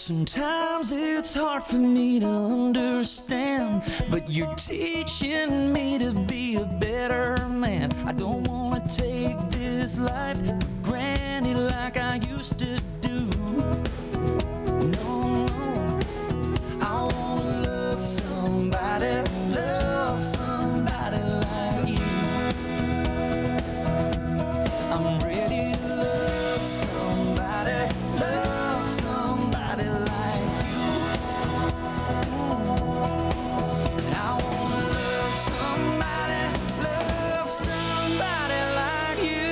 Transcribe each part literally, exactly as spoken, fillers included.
Sometimes it's hard for me to understand, but you're teaching me to be a better man. I don't want to take this life for granted like I used to do. No, no, I want to love somebody, love somebody like you. I'm ready to love somebody, love somebody like you. I wanna love somebody, love somebody like you.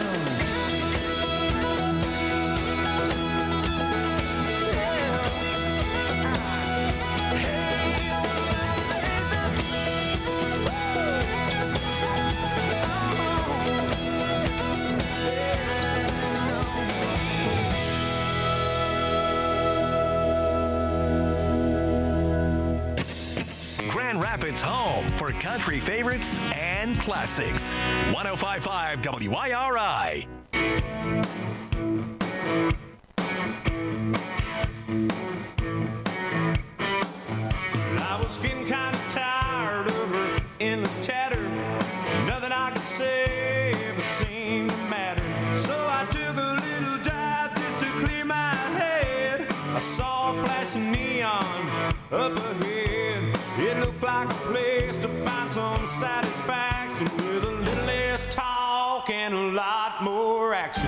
Grand Rapids' home for country favorites and classics. one oh five point five W I R I. I was getting kind of tired of her endless chatter. Nothing I could say ever seemed to matter. So I took a little dive just to clear my head. I saw a flashing neon up ahead. It looked like a place to find some satisfaction with a little less talk and a lot more action.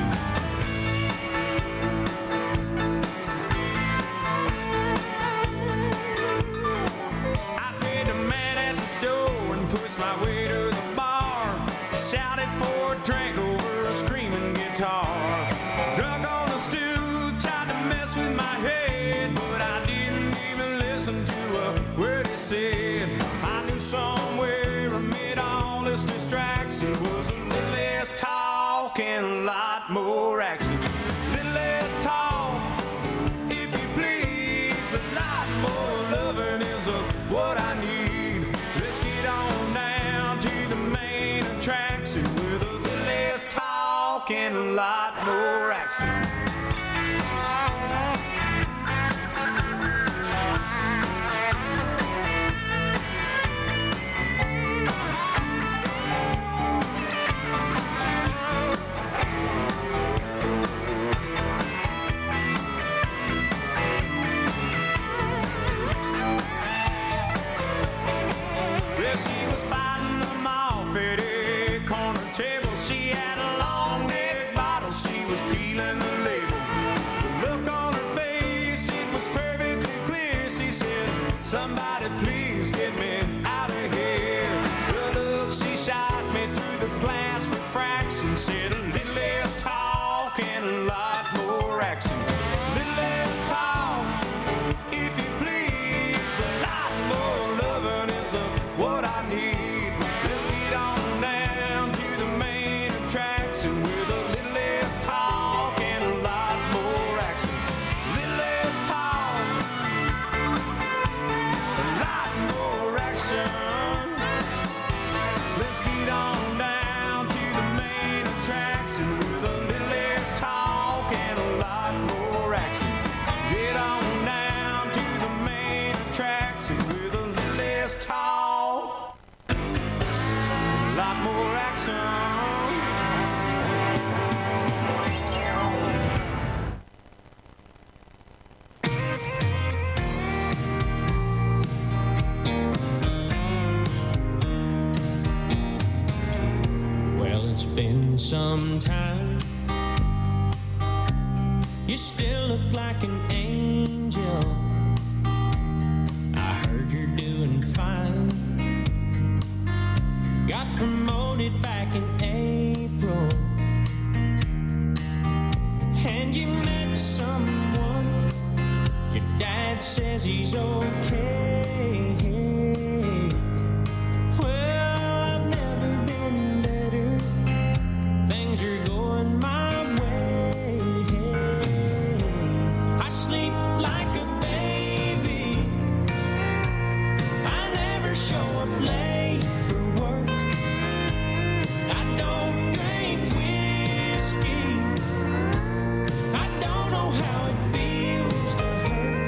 I paid the man at the door and pushed my way to the bar. Shouted for a drink over a screaming guitar. Drunk on a stool, tried to mess with my head, but I didn't even listen to a word he said. I knew somewhere amid all this distraction was a little less talk and a lot more action. Little less talk, if you please, a lot more loving is uh, what I need. Let's get on down to the main attraction with a little less talk and a lot more action. Well, she was fighting them off at a corner table. She had a long neck bottle, she was peeling the label. The look on her face, it was perfectly clear. She said, somebody please get me out of here. The look she shot me through the glass refraction said a little less talk and a lot more action. Little less talk, if you please, a lot more loving is uh, what I need. Let's get on down to the main attraction with a little less talk and a lot more action. Little less talk, a lot more action. Let's get on down to the main attraction with a little less talk and a lot more action. Get on down to the main attraction with a little less talk, a lot more action. Well, it's been some time. You still look like an angel. I heard you're doing fine. Got promoted back in April. And you met someone. Your dad says he's okay. Well, I've never been better. Things are going my way. I sleep like a baby. I never show up late for work. I don't drink whiskey. I don't know how it feels to hurt.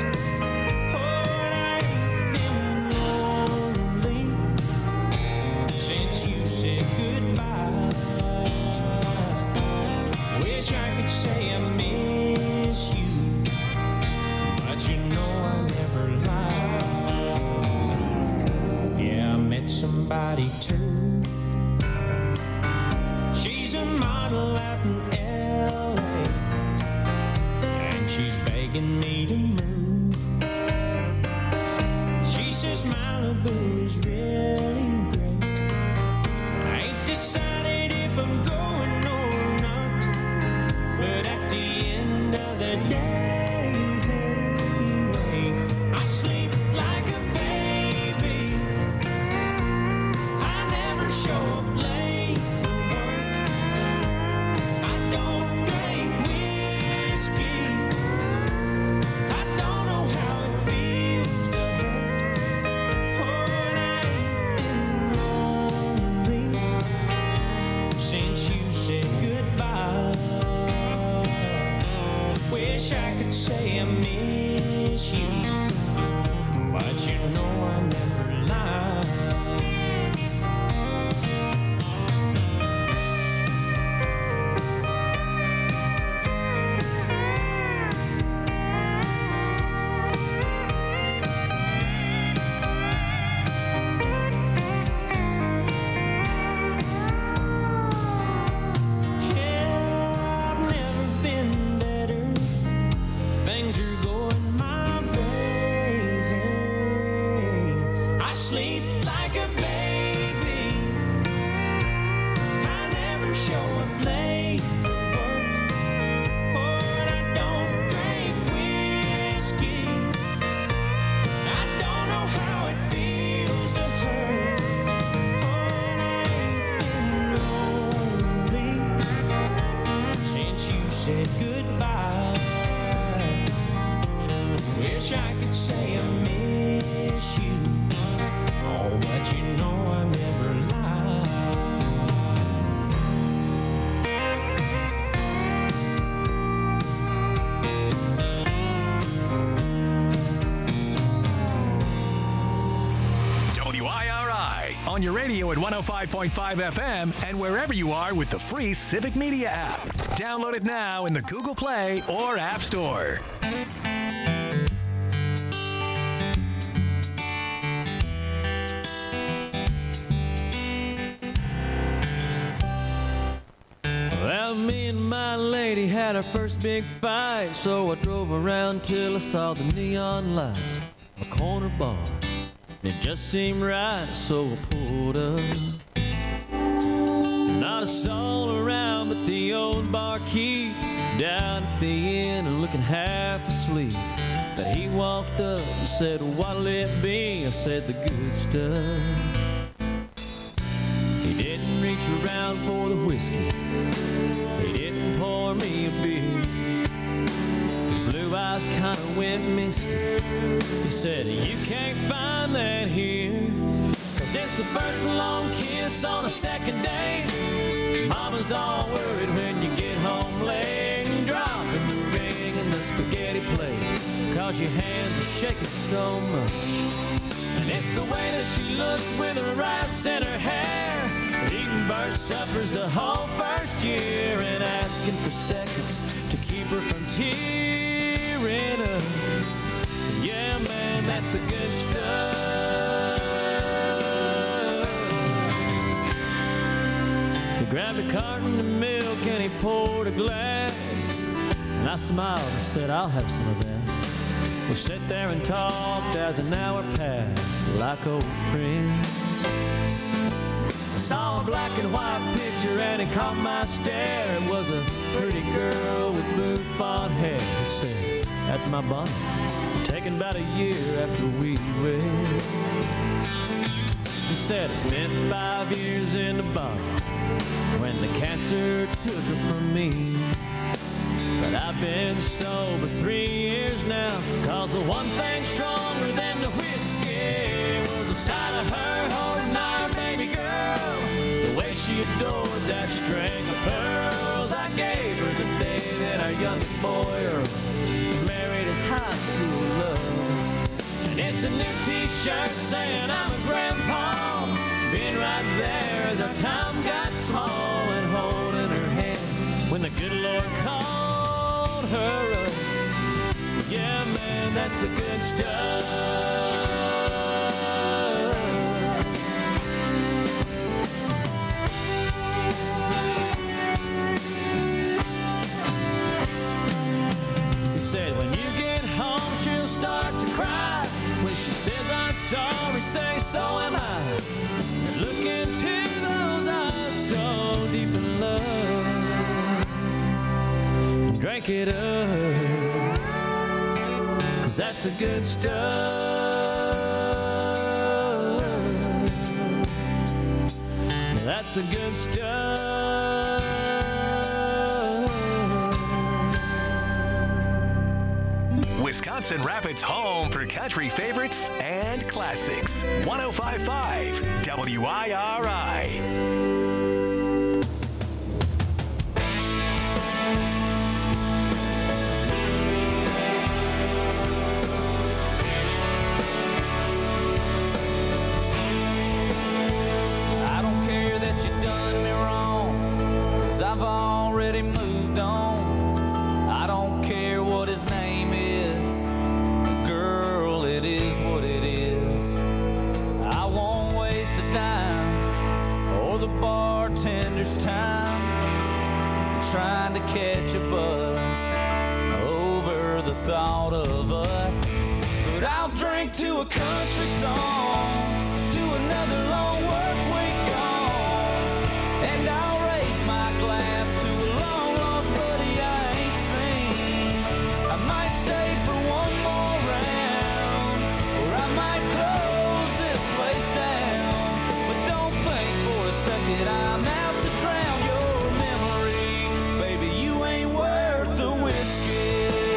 begging me to move. She says Malibu is really great. I ain't decided if I'm going or not, but at the end of the day, I sleep like a baby. I never show up late for work. I don't drink whiskey. I don't know how it feels to hurt. Oh, and I ain't been lonely since you said goodbye. Wish I could say I miss you, but you know I never lie. Yeah, I've never been better. Things are going my way. I sleep like a baby. I never show up late for work. Oh, and I don't drink whiskey. I don't know how it feels to hurt. Oh, and I ain't been lonely since you said goodbye. Wish I could say I miss you. Oh, but you know I never lie. W I R I on your radio at one oh five point five F M and wherever you are with the free Civic Media app. Download it now in the Google Play or App Store. Well, me and my lady had our first big fight, so I drove around till I saw the neon lights of a corner bar. And it just seemed right, so I pulled up. Not a soul around but the old barkeep down at the inn and looking half asleep. But he walked up and said, "What'll it be?" I said, "The good stuff." He didn't reach around for the whiskey. He didn't pour me a beer. His blue eyes kind of went misty. He said, "You can't find that here. Cause it's the first long kiss on a second date. Mama's all worried when you get home late. And dropping the ring in the spaghetti plate. Cause your hands are shaking so much. And it's the way that she looks with her rice in her hair. Eating bird suppers the whole first year. And asking for seconds to keep her from tearing up. Yeah, man, that's the good stuff. He grabbed a carton of milk and he poured a glass. And I smiled and said, "I'll have some of that." We sat there and talked as an hour passed like old friends. I saw a black and white picture and it caught my stare. It was a pretty girl with bouffant hair. He said, "That's my bonnet, taken about a year after we wed." He said, "I spent five years in the bottle when the cancer took her from me. But I've been sober three years now. Cause the one thing stronger than the whiskey was the sight of her holding our baby girl. The way she adored that string of pearls I gave her the day that our youngest boy Earl married his high school love. And it's a new t-shirt saying I'm a grandpa. Been right there as our time got small. And holding her hand when the good Lord called her up. Yeah, man, that's the good stuff. He said, when you get sorry, say so am I. Look into those eyes, so deep in love. Drink it up, 'cause that's the good stuff. That's the good stuff. Wisconsin Rapids home for country favorites and classics. one oh five point five W I R I. I've already moved on. I don't care what his name is. Girl, it is what it is. I won't waste a dime or the bartender's time trying to catch a buzz over the thought of us. But I'll drink to a country song, to another long work week gone, and I'll raise my glass to a long lost buddy I ain't seen. I might stay for one more round, or I might close this place down. But don't think for a second I'm out to drown your memory. Baby, you ain't worth the whiskey.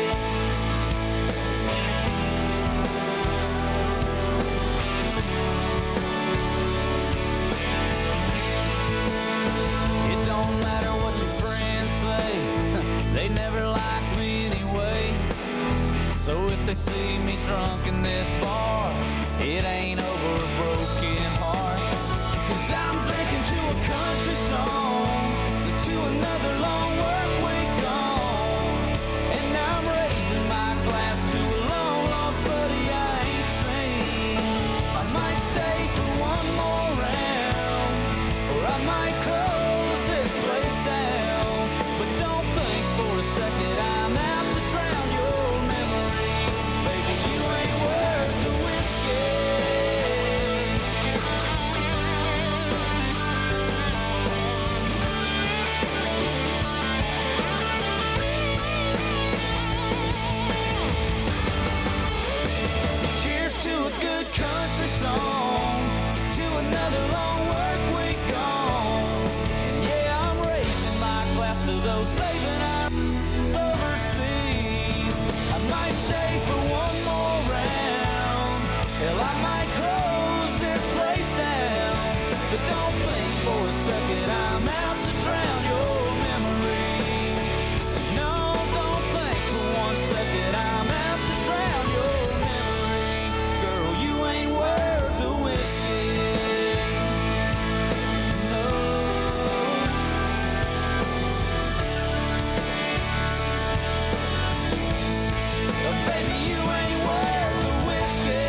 It don't matter what your friends say, they never liked me anyway. So if they see me drunk in this bar, it ain't over a broken heart. 'Cause I'm drinking to a country song, to another long work week gone, and I'm raising my glass to a long lost buddy I ain't seen. I might stay for one more round, or I might close this place down. But don't think for a second I'm out to drown your memory. Baby, you ain't worth the whiskey. Cheers to a good country song, to another long work week gone. And yeah, I'm raising my glass to those saving our overseas. I might stay for one more round, hell, I might close this place down. But don't think for a second I'm out to drown your memory. No, don't think for one second I'm out to drown your memory. Girl, you ain't worth the whiskey. No. Baby, you ain't worth the whiskey.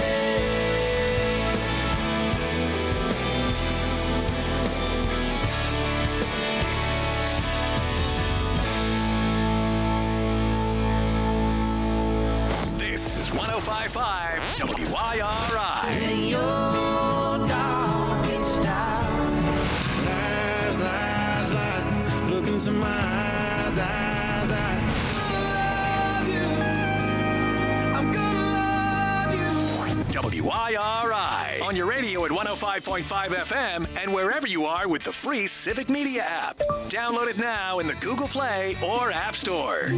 This is one oh five point five W I R I. In your darkest hour, Lies, lies, lies. Look into my eyes, eyes, eyes. love you. I'm gonna love you. W I R I. On your radio at one oh five point five F M and wherever you are with the free Civic Media app. Download it now in the Google Play or App Store.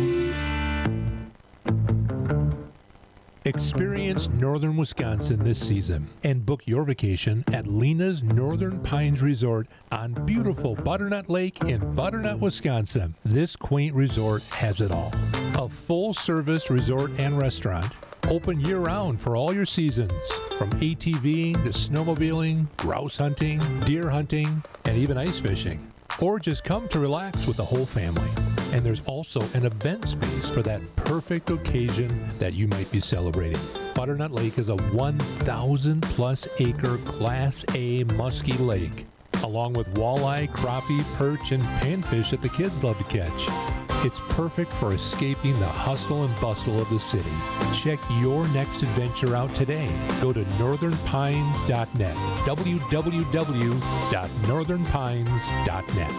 Experience northern Wisconsin this season and book your vacation at Lena's Northern Pines Resort on beautiful Butternut Lake in Butternut, Wisconsin. This quaint resort has it all. A full-service resort and restaurant, open year-round for all your seasons, from ATVing to snowmobiling, grouse hunting, deer hunting, and even ice fishing. Or just come to relax with the whole family. And there's also an event space for that perfect occasion that you might be celebrating. Butternut Lake is a one thousand plus acre Class A musky lake, along with walleye, crappie, perch, and panfish that the kids love to catch. It's perfect for escaping the hustle and bustle of the city. Check your next adventure out today. Go to northern pines dot net. w w w dot northern pines dot net.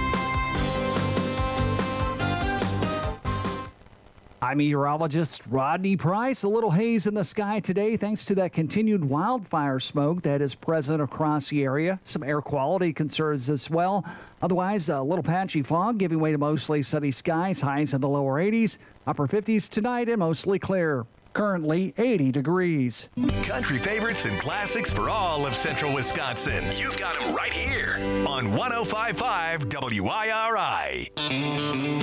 I'm meteorologist Rodney Price. A little haze in the sky today thanks to that continued wildfire smoke that is present across the area. Some air quality concerns as well. Otherwise, a little patchy fog giving way to mostly sunny skies, highs in the lower eighties, upper fifties tonight and mostly clear. Currently eighty degrees. Country favorites and classics for all of central Wisconsin. You've got them right here on one oh five point five W I R I.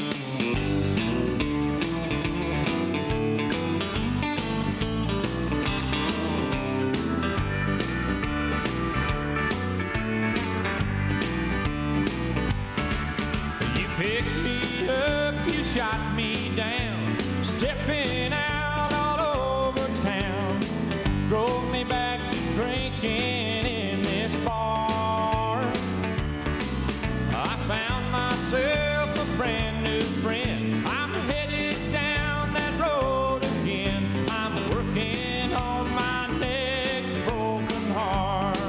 Picked me up, you shot me down, stepping out all over town, drove me back to drinking in this bar. I found myself a brand new friend, I'm headed down that road again, I'm working on my next broken heart.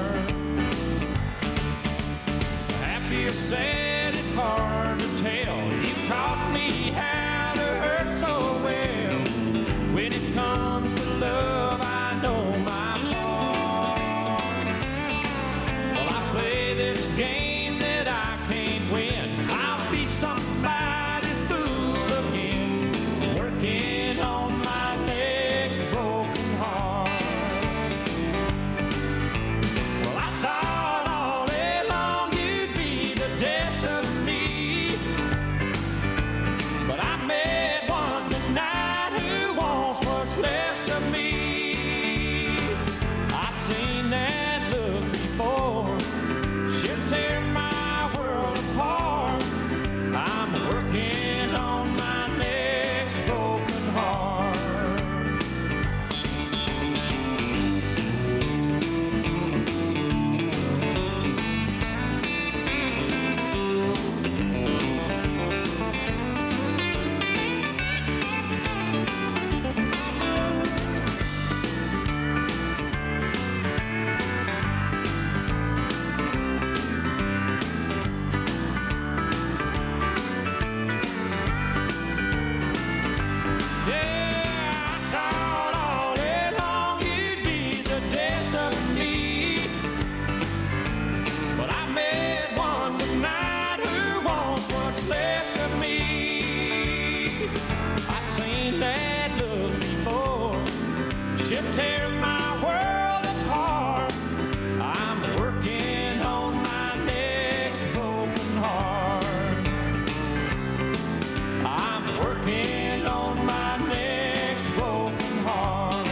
Happy or sad, it's hard to tell. You taught me how to hurt so well. When it comes to love, I know my part. Well, I play this game that I can't win. I'll be somebody's fool again, working on my next broken heart. Well, I thought all day long you'd be the death of me, but I met one tonight who wants what's left of me. I've seen that look before, she'll tear my world apart. I'm working on my next broken heart. Yeah, I thought all day long you'd be the death of me, but I met one tonight who wants what's left of me. I've seen that look before, she'll tear my world apart. I'm working on my next broken heart. I'm working on my next broken heart.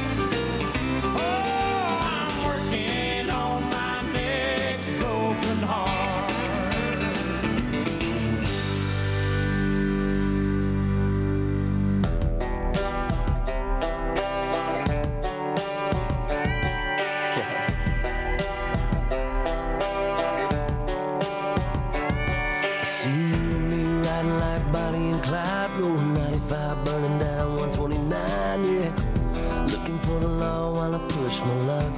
Oh, I'm working on my next broken heart. I see you and me riding like Bonnie and Clyde, rolling ninety-five, burning down one twenty-nine, yeah. Looking for the law while I push my luck.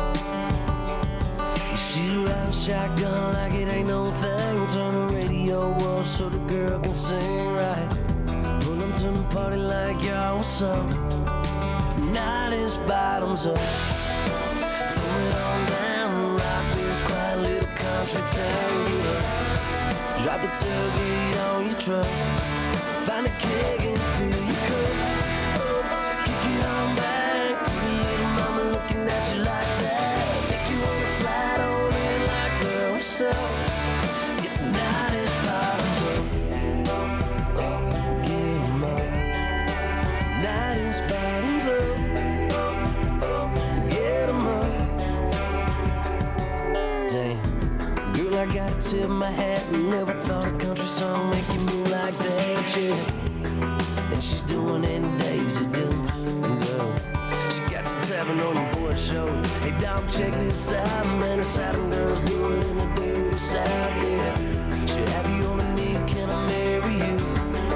You see you riding shotgun like it ain't no thing. Turn the radio on so the girl can sing right. Pull them to the party like y'all, what's up? Tonight is bottoms up. Throw it on down, rock this quiet little country town, yeah. Drop the tailgate on your truck, find a keg and fill your cup. Oh, kick it on back, pretty little mama looking at you like that. Make you wanna slide on in like, girl, what's up? It's tonight is bottoms up. Oh, oh, get 'em up. Tonight is bottoms up. Oh, oh, get 'em up. Damn, girl, I gotta tip my hat. Never thought a country song make you move like that, yeah. And she's doing it in Daisy Dukes, girl. She got you tapping on your boy's shoulder. Hey, dog, check this out, man. The Southern girls do it in the dirty South, yeah. She'll have you on a knee, can I marry you?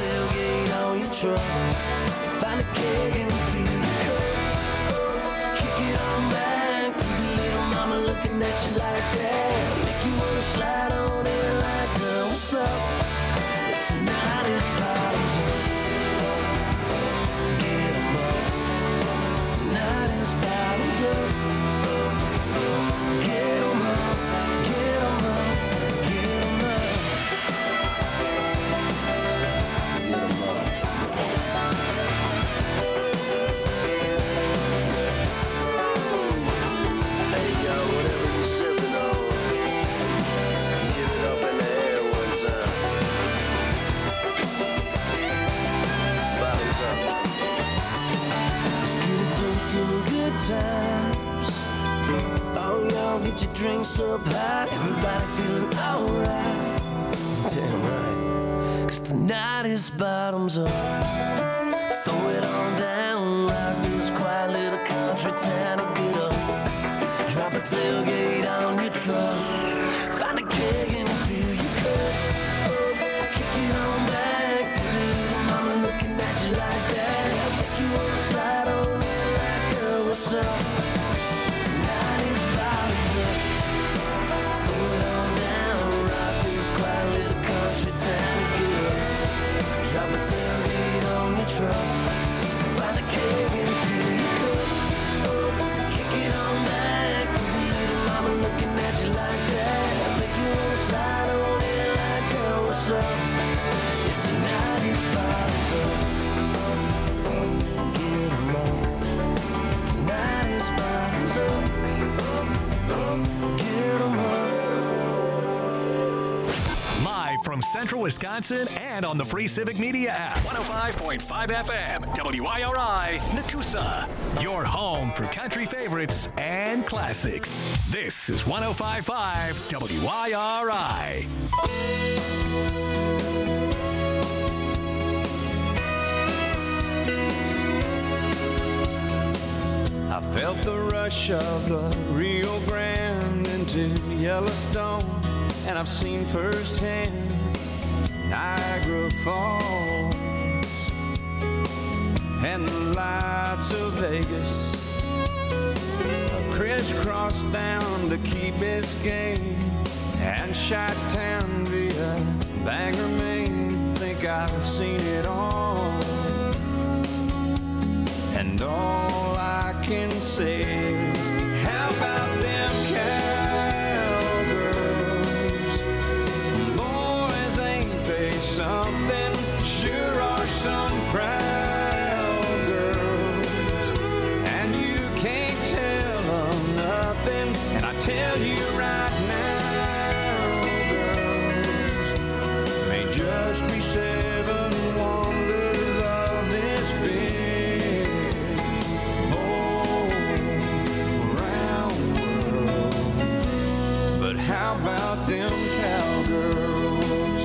tailgate on your truck. Find a keg and fill your cup. Kick it on back, pretty little mama looking at you like that. Make you wanna slide on in like, girl, what's up? Tonight is bottoms up. Get 'em up. Tonight is bottoms up. Get 'em up, get 'em up, get 'em up. Get 'em up. Hey, yo, whatever you're sipping on, give it up in the air one time. Bottoms up. Let's get a toast to the good times. Oh, y'all get your drinks up high. Everybody feeling alright. Damn right. Cause tonight is bottoms up. Throw it on down. Rock this quiet little country town and get up. Drop a tailgate on your truck. Find a keg and fill your cup. Kick it on back. Pretty little mama looking at you like that. Make you wanna slide on in like, girl, what's up? Tonight is bottoms up. Throw it on down. Rock this quiet little country town and get up. Drop a tailgate on your truck. Find a keg and fill your cup. Kick it on back. Pretty little mama looking at you like that. Make you wanna slide on in like, girl, what's up? Yeah, tonight is bottoms up. Get 'em up. Tonight is bottoms up. Get 'em up. Live from Central Wisconsin and on the free Civic Media app. one oh five point five F M, W I R I, Nakusa. Your home for country favorites and classics. This is one oh five point five W I R I. I felt the rush of the Rio Grande into Yellowstone, and I've seen firsthand Niagara Falls and the lights of Vegas. I've crisscrossed down to Key Biscayne and Chi-Town via Bangor, Maine. Think I've seen it all, and all I can say is, how about them cowgirls? Boys, ain't they something? Sure are some proud girls, and you can't tell them nothing. And I tell you right now, girls, may just be seven wonders of this big how about them cowgirls?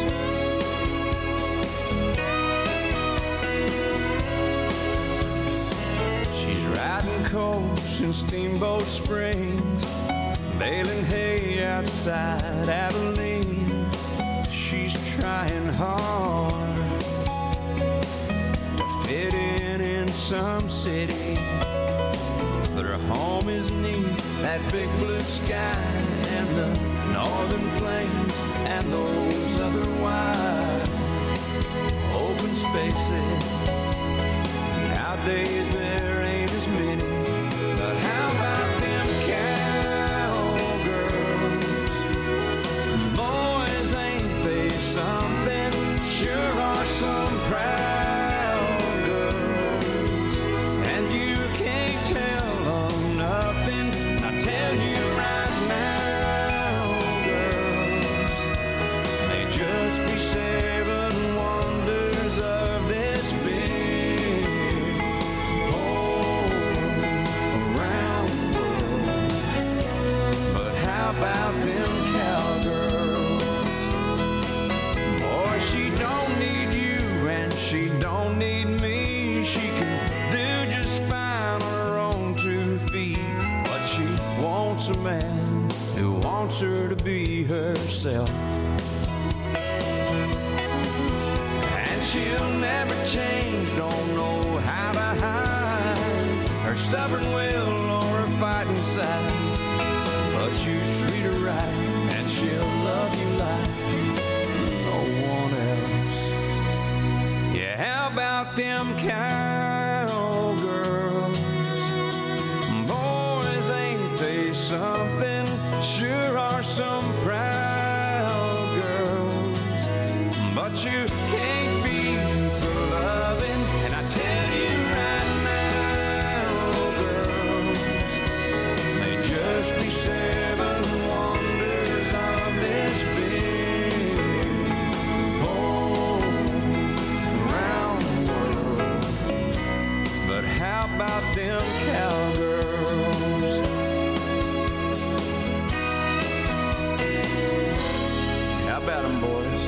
She's riding coast in Steamboat Springs, baling hay outside Abilene. She's trying hard to fit in in some city, but her home is neat, that big blue sky and the northern plains and those other wide open spaces. Nowadays there ain't as many, but how about them cowgirls? Boys, ain't they something? Sure are some proud girls, and you can't tell them nothing. I tell you right now, girls, may just be seven wonders of this big whole around world. But how about them cowgirls? Boy, she don't need you and she don't need me. She can do just fine on her own two feet, but she wants a man who wants her to be herself. And she she'll never change, don't know how to hide her stubborn will or her fighting side. But you treat her right and she'll love you like no one else. Yeah, how about them cowgirls? Boys, ain't they something? Sure are some proud girls, but you can't beat the loving. And I tell you right now, girls, may just be seven wonders of this big whole round world. But how about them cowgirls? How about them, boys?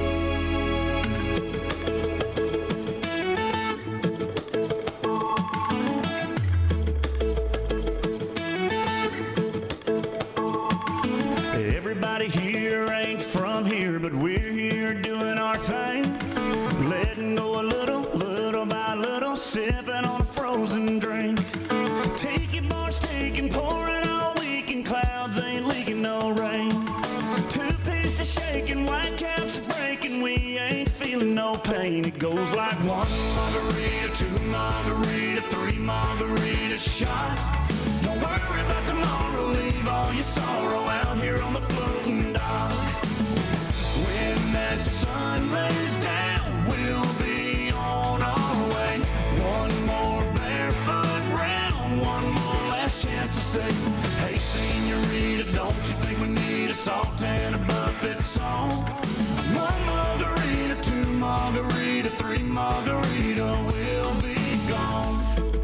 Everybody here ain't from here, but we're here doing our thing. Letting go a little, little by little, sipping on a frozen drink. Taking bars, taking, pouring all weekend, clouds ain't leaking no rain. Two pieces shaking, white caps are breaking, we ain't feeling no pain. It goes like one margarita, two margarita, three margarita shot. Don't worry about tomorrow, leave all your sorrow out here on the floating dock. When that sun lays down, we'll be on our way. One more barefoot round, one more last chance to say, hey senorita, don't you think we need a salt and a buffet song? One margarita, two margarita, three margarita, we'll be gone.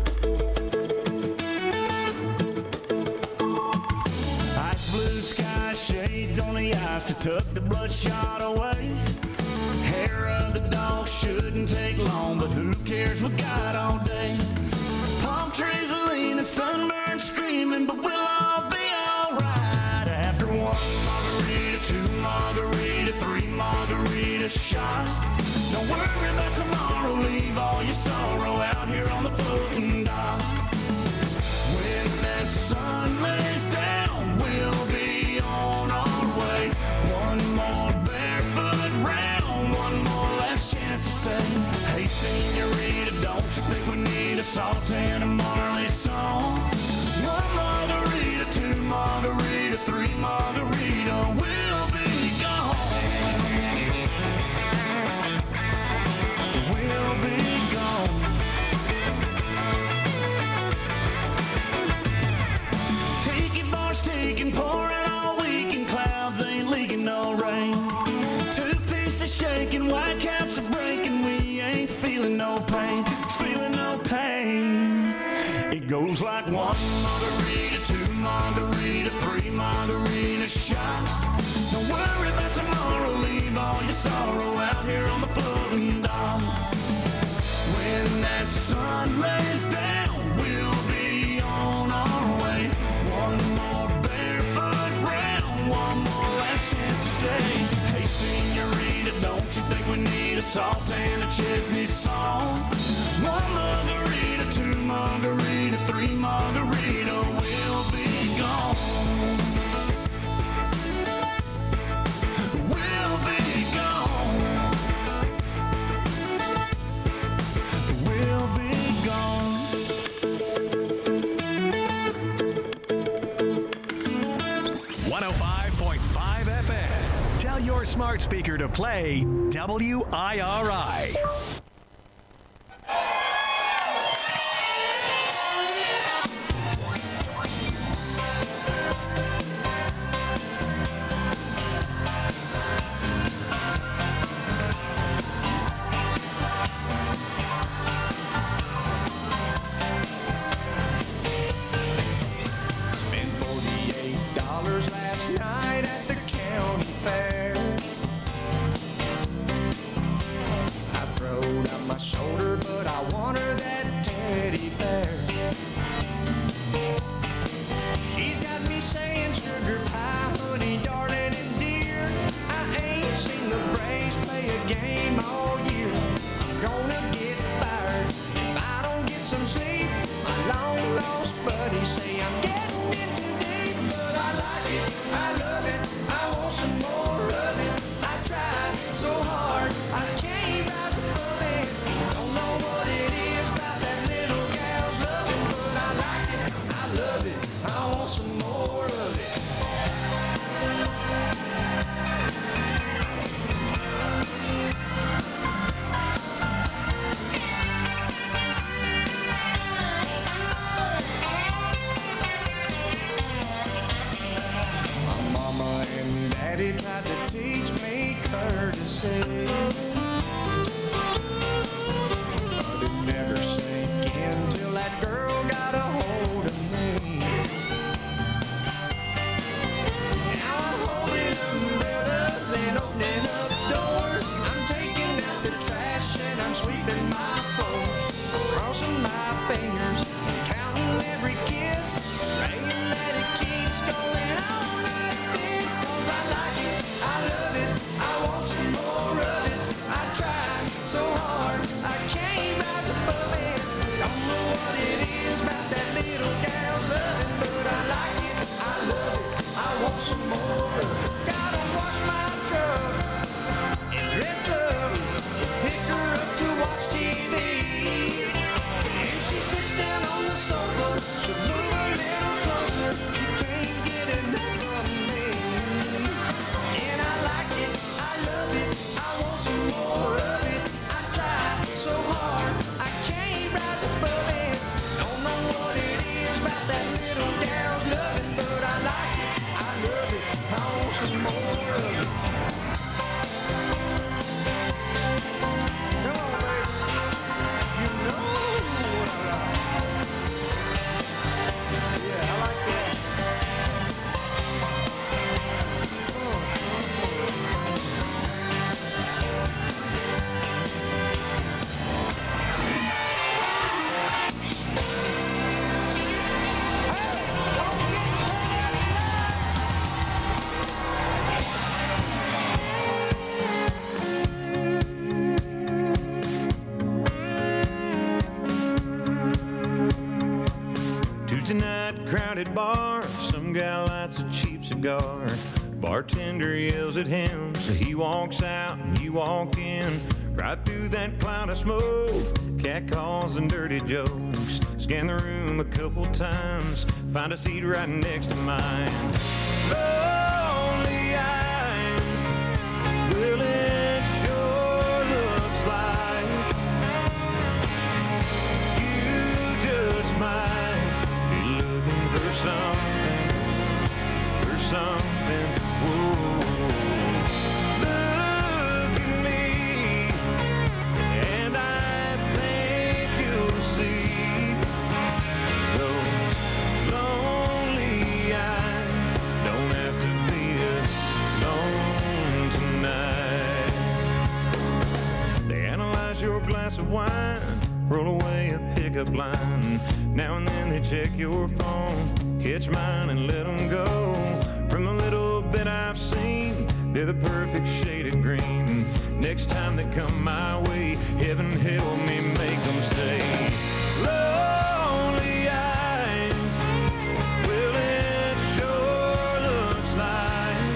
Blue sky shades on the ice to tuck the bloodshot away. Hair of the dog shouldn't take long, but who cares, we got all day. Palm trees are leaning, sunburned screaming, but we'll all be alright. After one margarita, two margarita, three margarita shot. Don't worry about tomorrow, leave all your sorrow out here on the floating dock. When that sun lays down, we'll be on our way. One more barefoot round, one more last chance to say, hey senorita, don't you think we need a salt and a Marley song? One margarita, two margarita, three margarita, we'll be gone. We'll be gone. Taking, pouring all weekend, clouds ain't leaking no rain. Two pieces shaking, white caps are breaking, we ain't feeling no pain, feeling no pain. It goes like one margarita, two margarita, three margarita shot. Don't worry about tomorrow, leave all your sorrow out here on the floating dock. When that sun lays down, we'll be on our way. One more barefoot round, one more last chance to say, hey senorita, don't you think we need a salt and a Chesney song? One margarita, two margarita, three margarita, we'll be gone. We'll be gone. We'll be gone. one oh five point five F M. Tell your smart speaker to play W I R I. Last night at the county fair, I throwed out my shoulder, but I want her that teddy bear. She's got me saying sugar pie, honey, darling, and dear. I ain't seen the Braves play a game all year. Daddy tried to teach me courtesy, but it never sank in till that girl got a hold of me. Now I'm holding umbrellas and opening up doors. I'm taking out the trash and I'm sweeping my floor, crossing my fingers, counting every kiss, praying that it keeps going on like this. 'Cause I like it, I love it, I want some more of it. I tried so hard, I can't rise above it. Don't know what it is about that little gal's loving, but I like it, I love it, I want some more of it. Gotta wash my truck and dress up, pick her up to watch T V. And she sits down on the sofa, she'll move a little closer, she can't get enough of me. And I like it, I love it, I want some more of it. I try so hard, I can't rise above it. Don't know what it is about that little gal's loving, but I like it, I love it, I want some more of it. Come on, baby, you know what I like. Yeah, I like that. Tuesday night, crowded bar, some guy lights a cheap cigar. Bartender yells at him, so he walks out and you walk in. Right through that cloud of smoke, cat calls and dirty jokes. Scan the room a couple times, find a seat right next to mine. Lonely eyes, well it sure looks like you just might be looking for something, for something. Whoa. Look at me, and I think you'll see those lonely eyes don't have to be alone tonight. They analyze your glass of wine, roll away a pickup line. Now and then they check your phone, catch mine and let them go. From the little bit I've seen, they're the perfect shade of green. Next time they come my way, heaven help me make them stay. Lonely eyes, well it sure looks like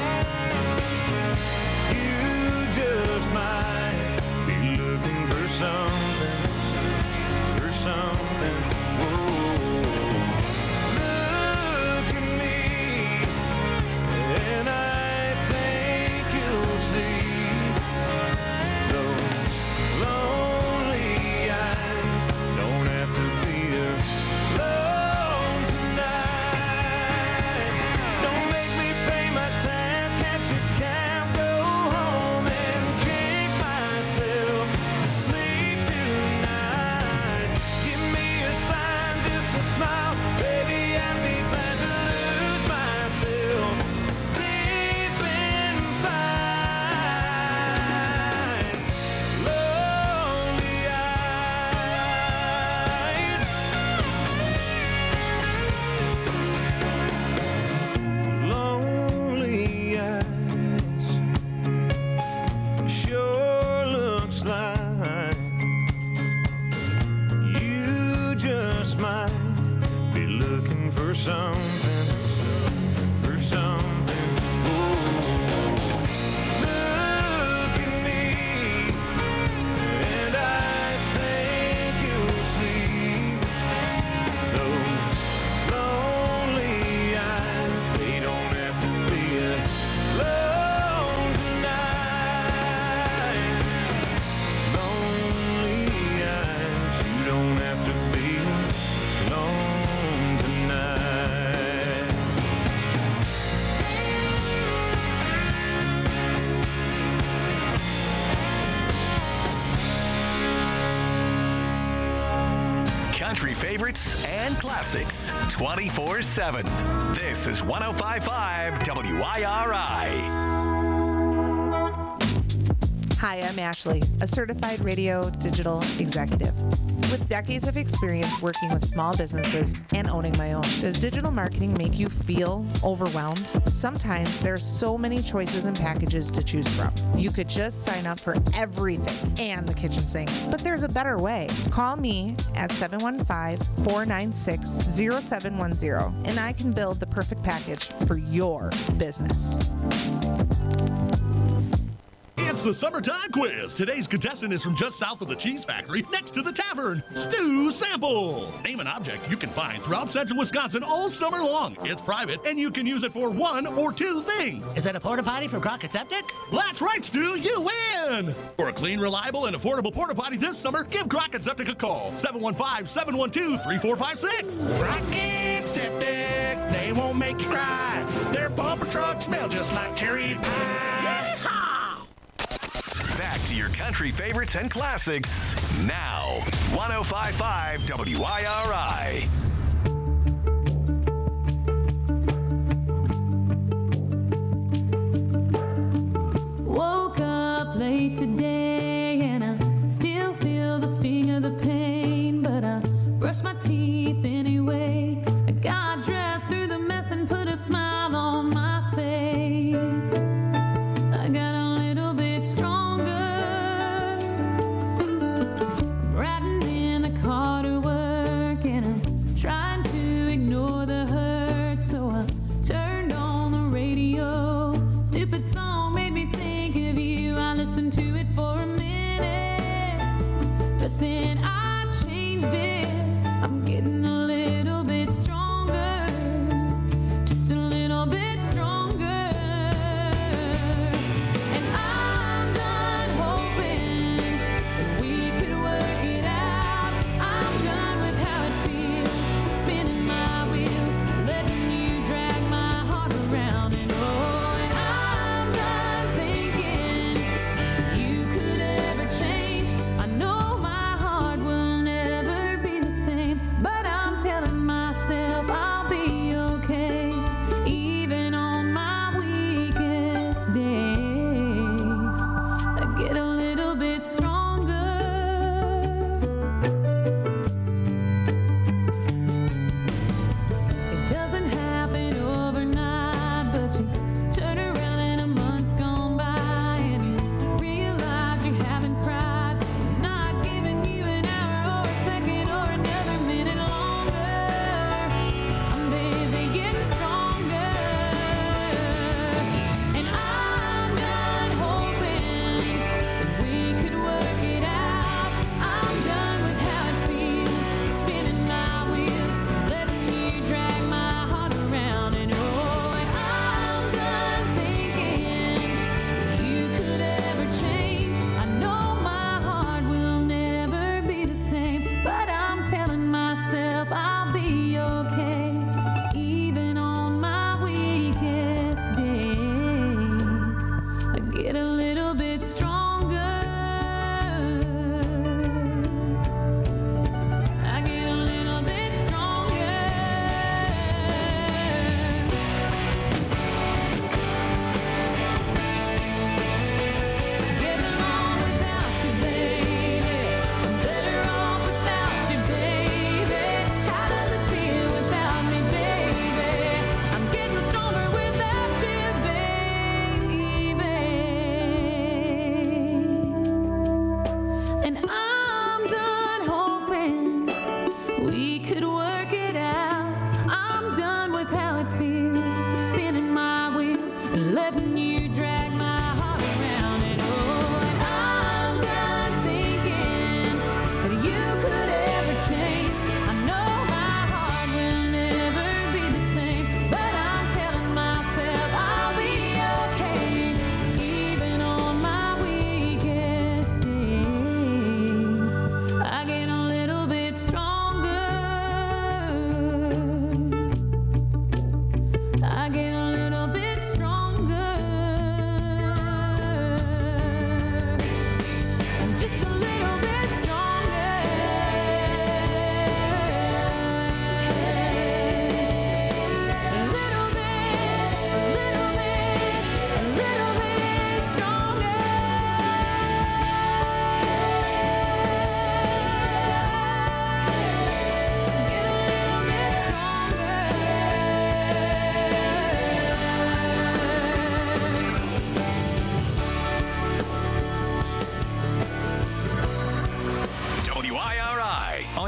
you just might be looking for something, for something. Whoa. Look at me, and I think you'll see those lonely favorites and classics twenty-four seven. This is one oh five point five W I R I. Hi, I'm Ashley, a certified radio digital executive. With decades of experience working with small businesses and owning my own, does digital marketing make you feel overwhelmed? Sometimes there are so many choices and packages to choose from. You could just sign up for everything and the kitchen sink, but there's a better way. Call me at seven one five, four nine six, zero seven one zero and I can build the perfect package for your business. It's the Summertime Quiz. Today's contestant is from just south of the Cheese Factory, next to the tavern, Stu Sample. Name an object you can find throughout central Wisconsin all summer long. It's private, and you can use it for one or two things. Is that a porta potty for Crockett Septic? That's right, Stu, you win! For a clean, reliable, and affordable porta potty this summer, give Crockett Septic a call. seven one five, seven one two, three four five six. Crockett Septic, they won't make you cry. Their bumper trucks smell just like cherry pie. Yeehaw! Back to your country favorites and classics now. one oh five point five W I R I. Woke up late today and I still feel the sting of the pain, but I brushed my teeth anyway. I got dressed through the mess and put a smile on my face. I got a little bit stronger, riding in the car to work, and I'm trying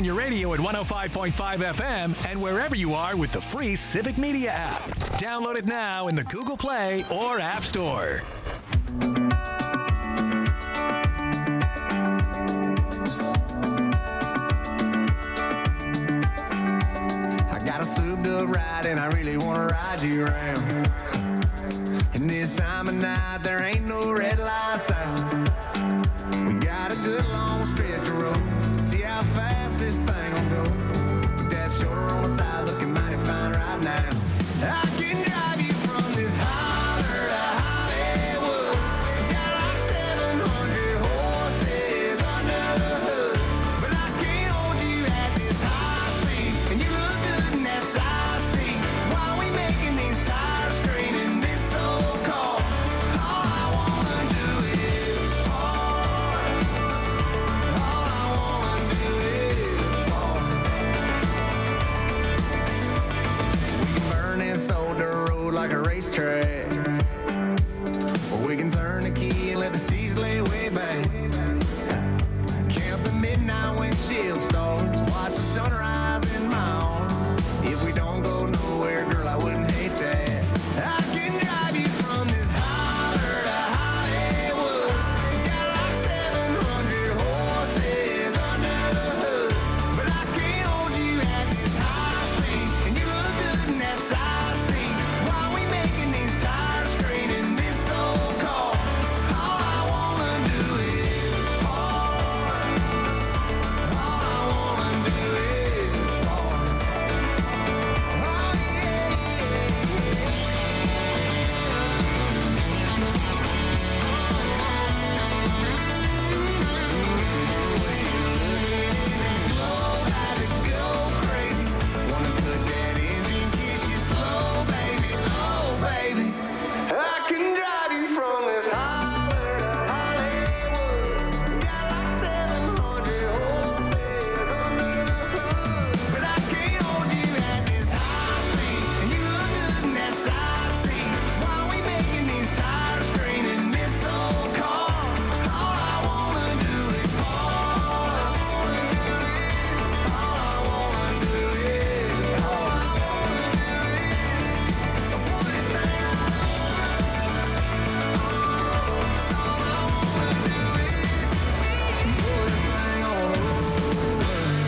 on your radio at one oh five point five F M and wherever you are with the free Civic Media app. Download it now in the Google Play or App Store. I got a Sub to ride and I really want to ride you around. And this time of night there ain't no red lights out. We got a good long stretch of road to see how fast this thing will go. With that shoulder on the side looking mighty fine right now. I can drive you from this holler to Hollywood. Got like seven hundred horses under the hood. But I can't hold you at this high speed. And you look good in that side seat. While we making these tires straight in this old car. All I wanna do is park. All I wanna do is park. We can burn this old dirt road like a racetrack. Or we can turn the key and let the seas lay way back. Count the midnight windshield stars. Watch the sunrise in my arms. If we don't go nowhere, girl, I wouldn't hate that. I can drive you from this holler to Hollywood. Got like seven hundred horses under the hood. But I can't hold you at this high speed. And you look good in that side seat. While we making these tires straight in this old car. All I wanna do is park. All I wanna do is park. Oh yeah, Blow, had to go crazy. Wanna put that engine, kiss you slow, baby. Oh, baby. I can drive you from this holler to Hollywood. Got like seven hundred horses under the hood. But I can't hold you at this high speed. And you look good in that side seat. While we making these tires straight in this old car. All I wanna do is park. All I wanna do is park. Pull this thing out. All I wanna do is pull this thing all over.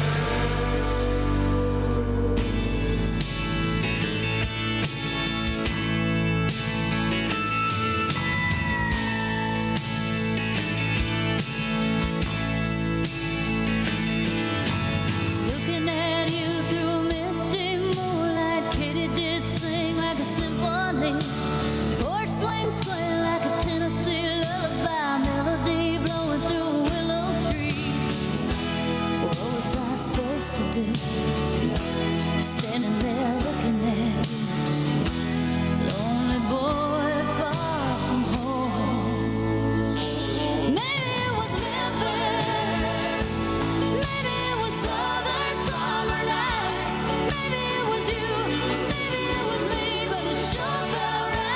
Looking at you through a misty moonlight, Katy did sing like a symphony. Porch swing, swing like a Tennessee lullaby, melody blowing through a willow tree. What was I supposed to do? Standing there looking at you, lonely boy far from home. Maybe it was Memphis. Maybe it was southern summer nights. Maybe it was you. Maybe it was me. But it sure felt right.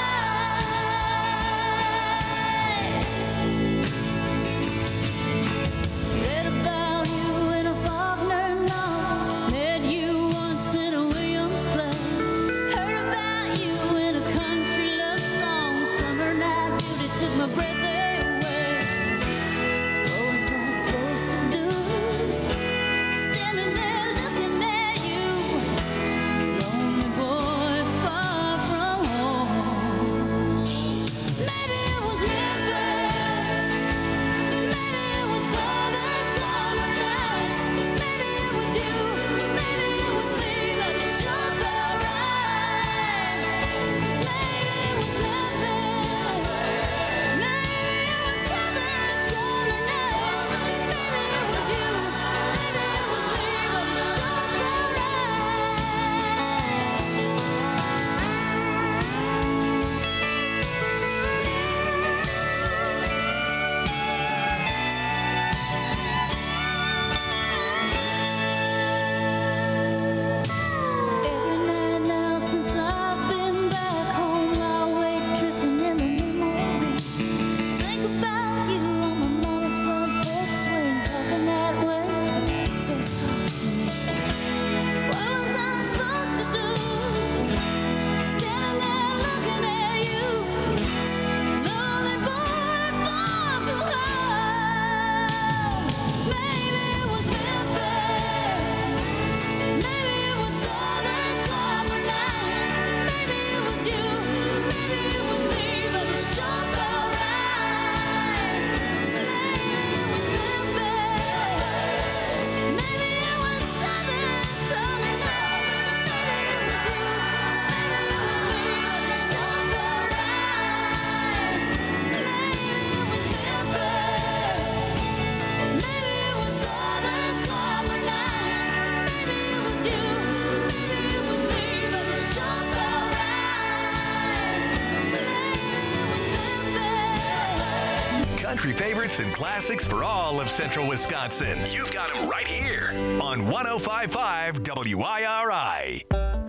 country favorites and classics for all of central Wisconsin. You've got them right here on one oh five point five W I R I.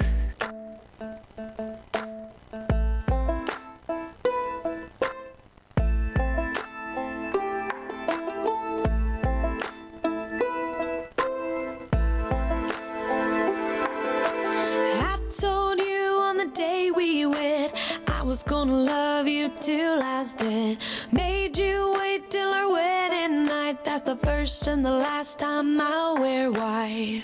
I was gonna love you till I was dead. Made you wait till our wedding night. That's the first and the last time I'll wear white.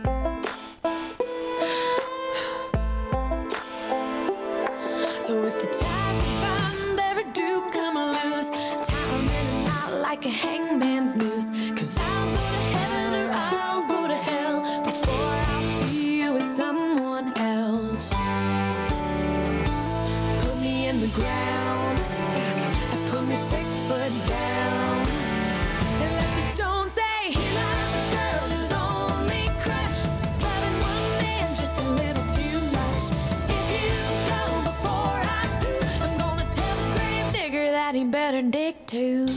So if the ties of bond ever do come loose, tie 'em in a knot like a hangman's noose. 'Cause I'll go to heaven or I'll go to hell before I'll see you with someone else. In the ground, I put me six foot down, and let the stone say, "Here lies the girl whose only crutch is loving one man just a little too much." If you go before I do, I'm gonna tell the grave digger that he better dig too.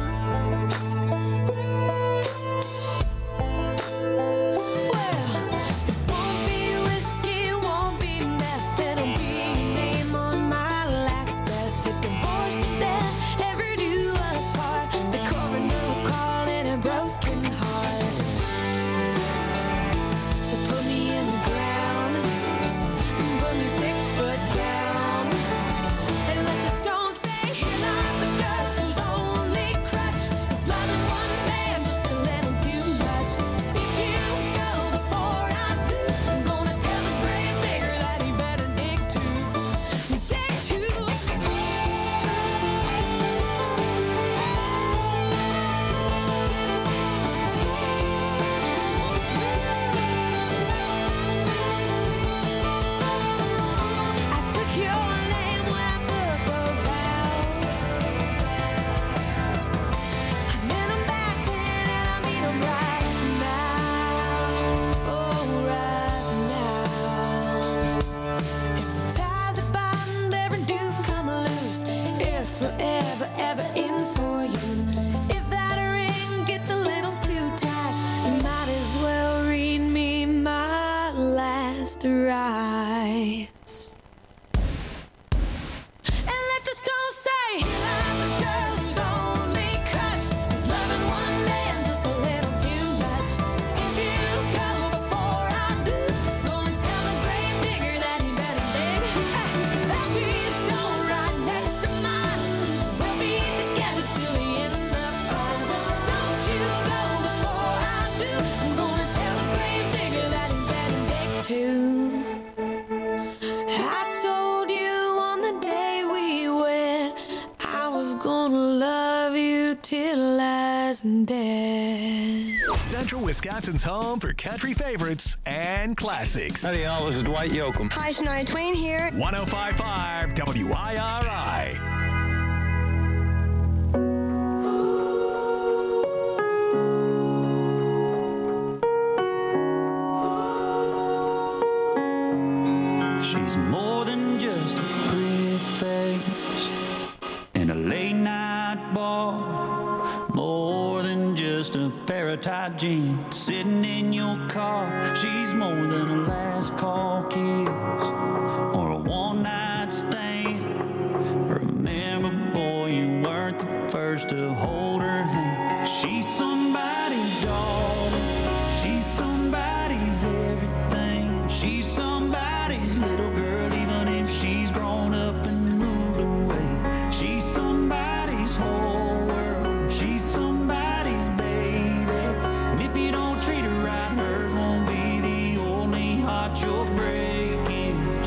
Rights. And let the stone say, "Here lies a girl whose only crutch is loving one man just a little too much." If you go before I do, gonna tell the grave digger that he better dig. There'll be a stone right next to mine. We'll be together till the end of time. Don't you go before I do, I'm gonna tell the grave digger that he better dig too. Till last dead. Central Wisconsin's home for country favorites and classics. Howdy, y'all. This is Dwight Yoakam. Hi, Shania Twain here. one oh five point five W I R I. She's more than just a pretty face in a late night bar, more than just a pair of tight jeans sitting in your car. She's more than a last call kiss or a one night stand. Remember, boy, you weren't the first to hold her hand. She's somebody's daughter, she's somebody's everything, she's somebody's little girl, even if she's grown up and moved away. She's somebody's whole world, she's somebody's baby, and if you don't treat her right, hers won't be the only heart you're breaking.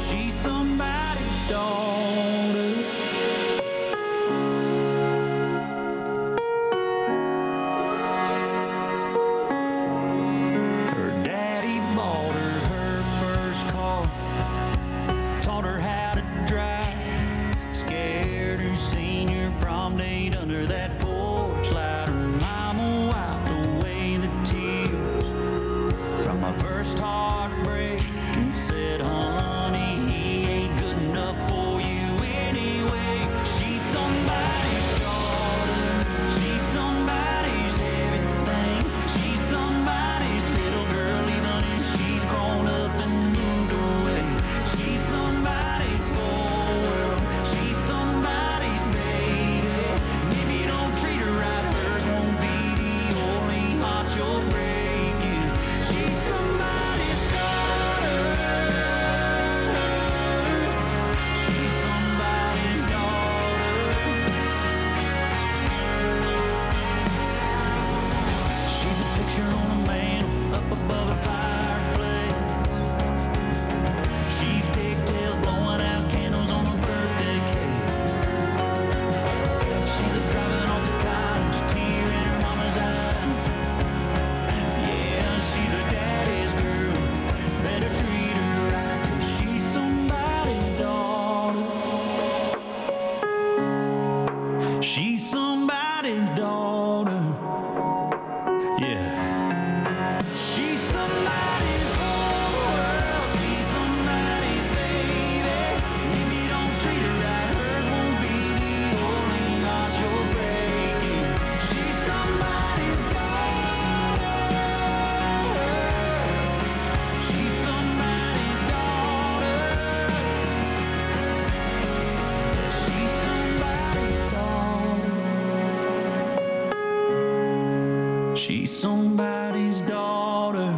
She's somebody's daughter.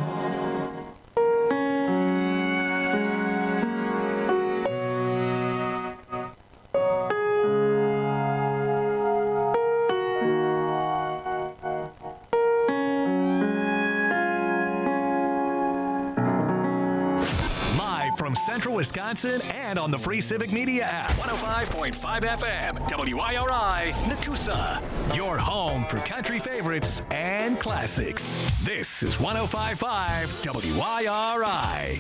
From Central Wisconsin and on the free Civic Media app. one oh five point five F M, W I R I, Nakusa. Your home for country favorites and classics. This is one oh five point five W I R I.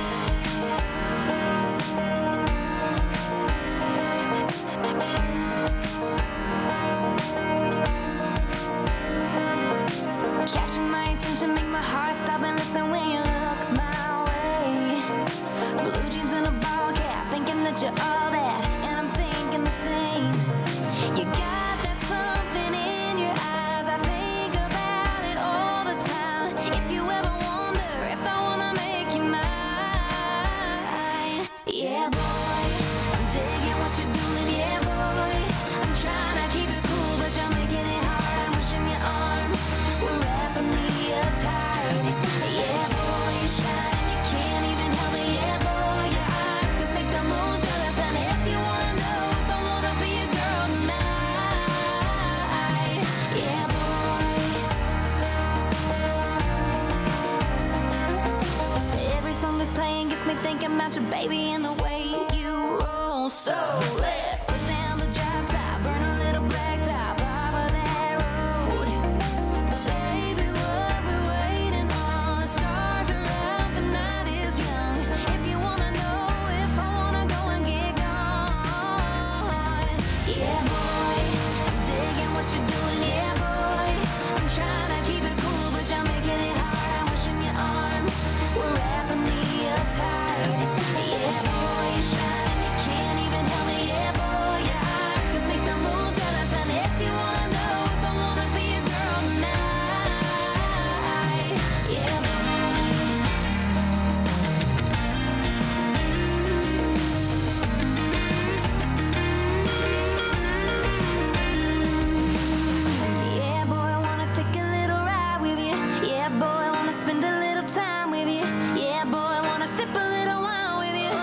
Catching my attention, make my heart stop and listen when you look my way. Blue jeans and a ball cap, thinking that you're all that, and I'm thinking the same. You got that something in your eyes, I think about it all the time. If you ever wonder if I wanna make you mine, yeah boy, I'm digging what you're doing, yeah boy. I'm trying to keep it cool, but you're making it hard. I'm wishing your arms were wrapping me up tight. Yeah boy, you're shining, you can't even help it, yeah boy. Your eyes could make the moon jealous, and if you wanna know if I wanna be a girl tonight, yeah boy. Every song that's playing gets me thinking about your baby and the way you roll. So let's put down the drop top, burn a little black top off of that road. Baby, what we waiting on? The stars are out, the night is young. If you wanna know if I wanna go and get gone, yeah boy, I'm digging what you're doing, yeah boy. I'm trying to keep it cool, but you're making it hard. I'm wishing your arms were wrapping me up tight. Yeah boy, you're shining, you can't even help me, yeah boy. Your eyes could make the moon jealous, and if you wanna know if I wanna be a girl tonight, yeah Yeah, boy, I wanna take a little ride with you. Yeah, boy, I wanna spend a little time with you. Yeah, boy, I wanna sip a little wine with you.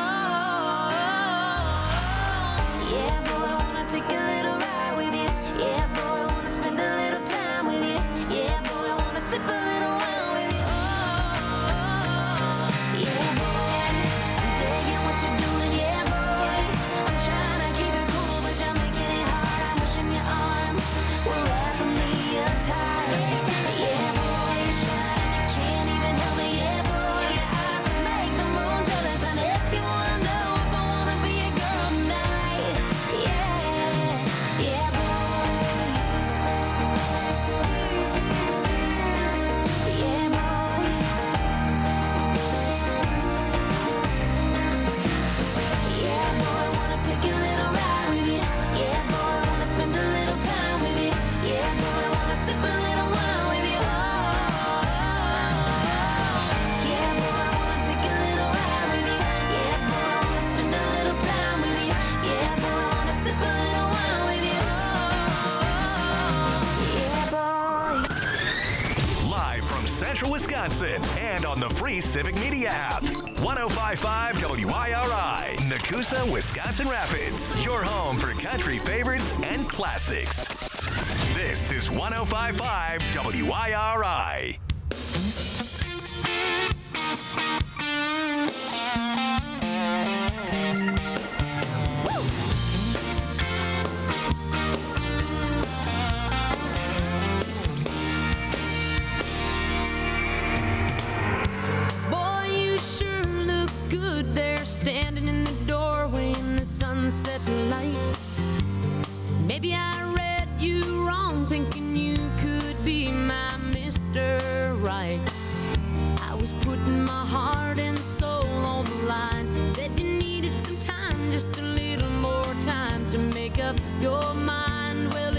Yeah, boy, I wanna take a little ride with you. Yeah, boy, I wanna spend a little time with you. Yeah, boy, I wanna sip a little wine with you. Yeah, boy, I'm digging what you're doing. Yeah, boy, I'm trying to keep it cool, but you're making it hard. I'm wishing your arms were wrapping me up tight. Yeah, boy, you're shining, you can't even help me. Yeah, boy, your eyes can make the moon jealous, and if you wanna know if I wanna be a girl tonight, yeah, yeah, boy, yeah, boy, yeah, boy, wanna take a little ride with you. Yeah, boy, wanna spend a little time with you. Yeah, boy, wanna sip a little wine with you. Yeah, boy, wanna take a little ride with you. Yeah, boy, wanna spend a little time with you. Yeah, boy, wanna sip a little wine with you. Yeah, boy. Live from Central Wisconsin and on the free Civic Media app. one oh five point five W I R I, Nakusa, Wisconsin Rapids. Your home for country favorites and classics. This is one oh five point five W I R I. Boy, you sure look good there, standing in the doorway in the sunset light. Maybe I read you wrong, thinking you could be my Mister Right. I was putting my heart and soul on the line. Said you needed some time, just a little more time to make up your mind. Well,